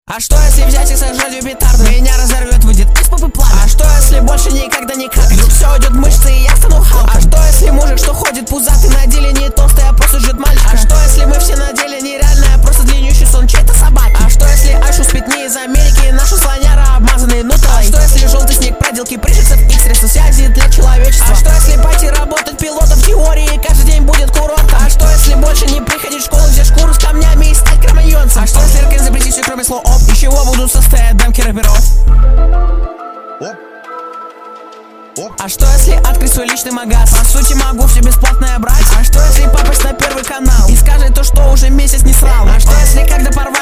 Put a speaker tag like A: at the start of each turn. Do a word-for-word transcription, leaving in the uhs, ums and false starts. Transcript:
A: А что если взять и сожрать петарды? Меня разорвет, выйдет из попы пламя. А что если больше никогда не как? Вдруг все уйдет мышцы и я стану Халком? А что если мужик, что ходит пузатый, на деле не толстый, а просто ждет мальчика? А что если мы все на деле нереальные, а просто длиннющий сон чьей-то собаки? А что если Айшу спит не из Америки, наша слоняра обмазанный нутеллой? А что если желтый снег проделки пришельцев и средства связи для человечества? А что если пойти работать пилотом в теории, каждый день будет курортом? А что если больше не приходить в школу, взять шкуру с камнями и стать кроманьонцем? А что если ракет запретить все кроме слов оп? Из чего будут состоять дамки рэперов? А что если открыть свой личный магаз? По сути могу все бесплатное брать. А что если попасть на первый канал и скажет то, что уже месяц не срал? А что если когда порвал